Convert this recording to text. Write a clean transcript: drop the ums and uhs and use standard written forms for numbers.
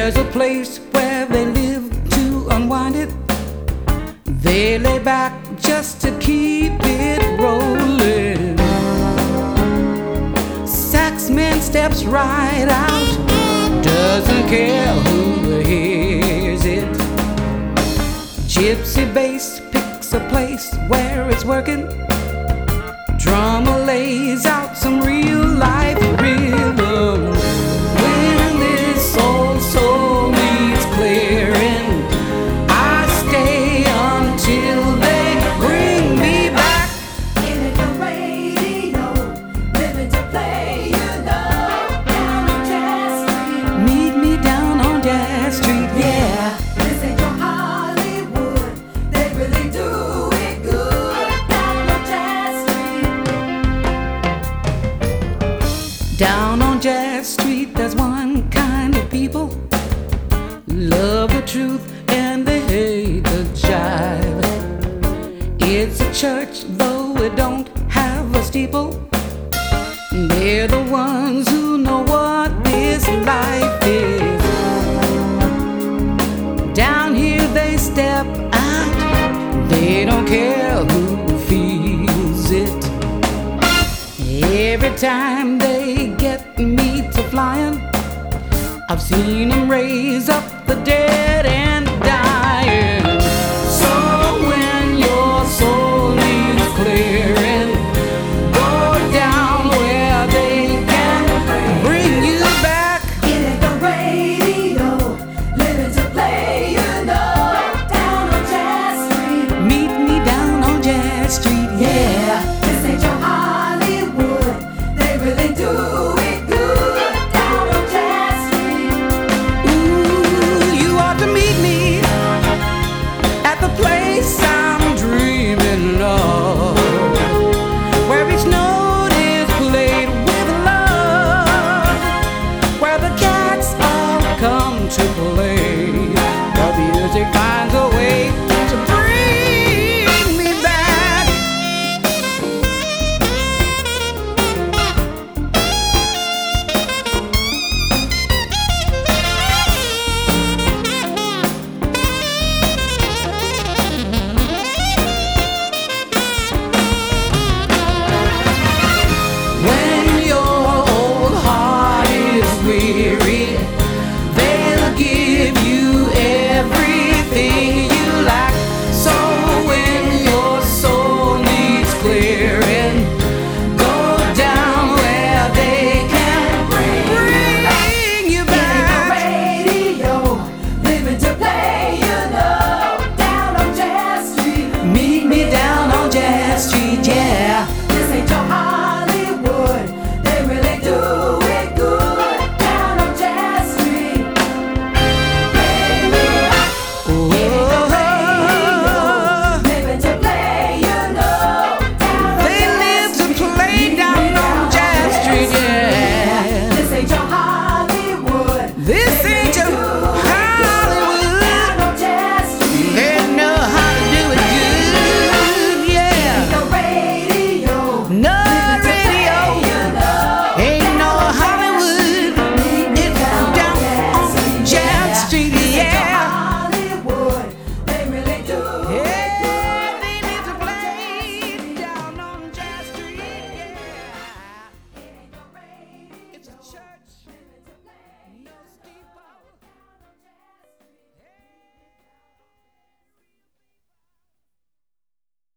There's a place where they live to unwind it. They lay back just to keep it rolling. Saxman steps right out, doesn't care who hears it. Gypsy bass picks a place where it's working. Drummer lays out some real life rhythm. When this old soul needs clearing, I stay until they bring me back. Living the radio, living to play, you know, down on Jazz Street. Meet me down on Jazz Street, yeah. This ain't your Hollywood, they really do it good, down on Jazz Street. Down on Jazz Street, there's one kind of people. Love the truth and they hate the jive. It's a church, though it don't have a steeple. They're the ones who know what this life is. Down here they step out, they don't care who feels it. Every time they get me to flying, I've seen them raise up the dead and dying. So when your soul needs clearing, go down where they can bring you back. Living the radio, living to play, you know, down on Jazz Street. Meet me down on Jazz Street, yeah. This ain't your Hollywood, they really do it good, down on Jazz Street. Ooh, you ought to meet me at the place I'm dreaming of, where each note is played with love, where the cats all come to play. The music finds a way to bring me back. When your old heart is weary, they'll give you everything you lack. So when your soul needs clearing, go down where they can bring you back. Radio, living to play, you know, down on Jazz Street. Meet me down on Jazz Street, yeah. This ain't your Hollywood, they really do it good, down on Jazz Street. Living to play, you know, down on They live to play down on Jazz Street, yeah. This ain't your Hollywood, This is